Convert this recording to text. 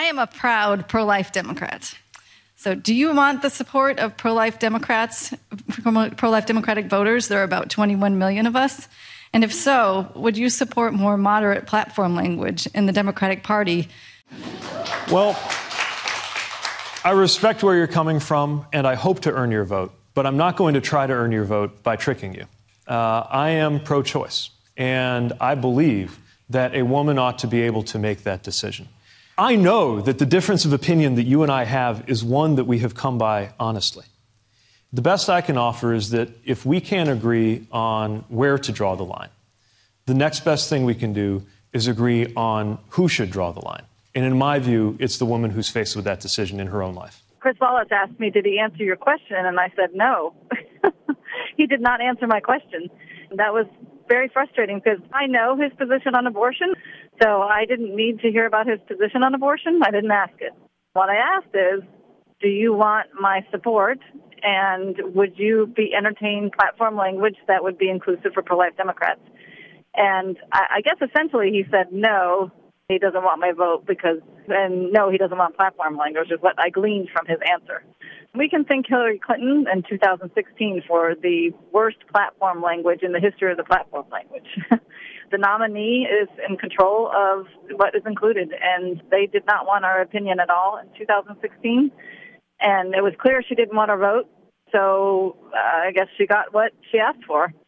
I am a proud pro-life Democrat. So do you want the support of pro-life Democrats, pro-life Democratic voters? There are about 21 million of us. And if so, would you support more moderate platform language in the Democratic Party? Well, I respect where you're coming from, and I hope to earn your vote. But I'm not going to try to earn your vote by tricking you. I am pro-choice, and I believe that a woman ought to be able to make that decision. I know that the difference of opinion that you and I have is one that we have come by honestly. The best I can offer is that if we can't agree on where to draw the line, the next best thing we can do is agree on who should draw the line. And in my view, it's the woman who's faced with that decision in her own life. Chris Wallace asked me, did he answer your question? And I said, no. He did not answer my question. That was very frustrating because I know his position on abortion, so I didn't need to hear about his position on abortion. I didn't ask it. What I asked is, do you want my support, and would you be entertaining platform language that would be inclusive for pro-life Democrats? And I guess essentially he said no, he doesn't want my vote and no, he doesn't want platform language is what I gleaned from his answer. We can thank Hillary Clinton in 2016 for the worst platform language in the history of the platform language. The nominee is in control of what is included, and they did not want our opinion at all in 2016. And it was clear she didn't want our vote, so I guess she got what she asked for.